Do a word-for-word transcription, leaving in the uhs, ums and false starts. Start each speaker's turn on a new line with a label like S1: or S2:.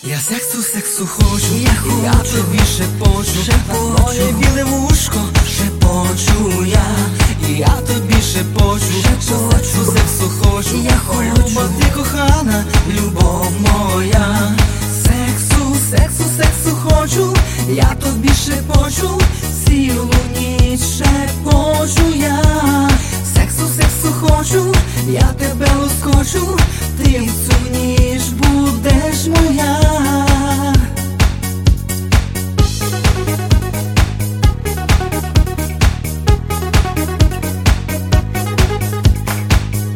S1: Я сексу, сексу хочу,
S2: я хочу,
S1: я тобі шепочу,
S2: шепочу,
S1: твоє біле вушко, шепочу я, і я тобі шепочу,
S2: шепочу,
S1: сексу, сексу хочу,
S2: я хочу,
S1: любов ти кохана, любов моя. Сексу, сексу, сексу хочу, я тобі шепочу, цілу